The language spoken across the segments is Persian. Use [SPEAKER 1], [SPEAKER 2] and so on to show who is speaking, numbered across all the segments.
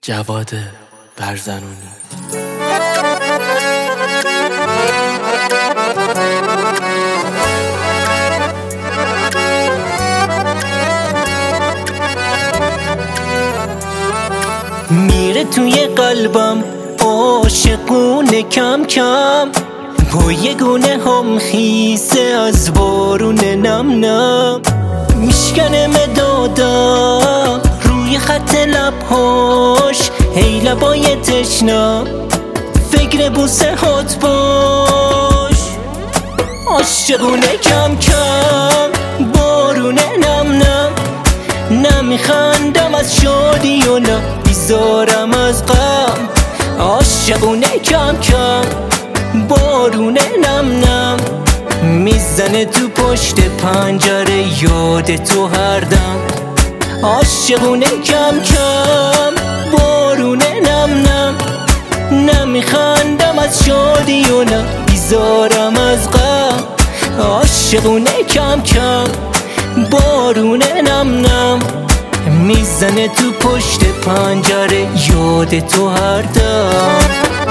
[SPEAKER 1] جواد برزنونی.
[SPEAKER 2] میره توی قلبم عاشقونه کم کم، با یه گونه هم خیسه از بارون نم نم. میشکنه مدادم روی خط لبهاش، هی لبای تشنم فکر بوسه هات باش. عاشقونه کم کم بارونه نم نم، نمیخندم از شادی و نه بیزارم از غم. عاشقونه کم کم بارونه نم نم، میزنه تو پشت پنجره یاد تو هر دم. عاشقونه کم کم بارونه نم نم، نمیخندم از شادی و نه بیزارم از غم. عاشقونه کم کم بارونه نم نم، میزنه تو پشت پنجره یاد تو هر دم.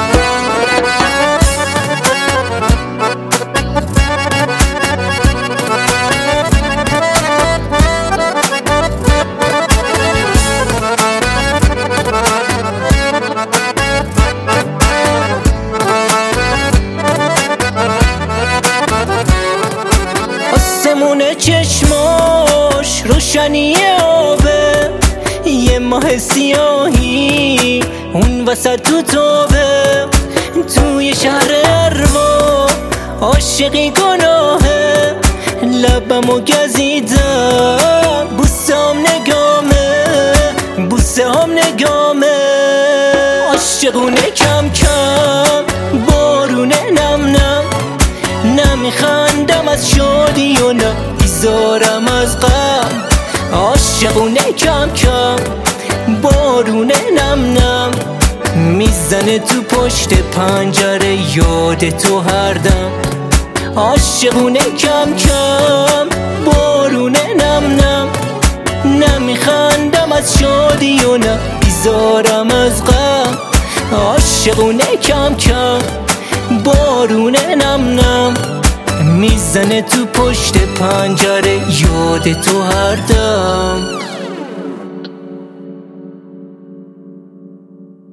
[SPEAKER 2] آسمون چشماش روشنی آبه، یه ماه سیاهی اون وسط تو تابه. توی شهر اروا عاشقی گناهه، لبمو گزیدم بوسه هم نگامه، بوسه هم نگامه. عاشقونه کم کم بارونه نم نم، نمیخندم از شادی و نه بیزارم از غم. عاشقونه کم کم بارونه نم نم، میزنه تو پشت پنجره یاد تو هر دم. عاشقونه کم کم بارونه نم نم، نمیخندم از شادی و نه بیزارم از غم. عاشقونه کم کم بارونه نم نم، میزنه تو پشت پنجره یاد تو هر دم.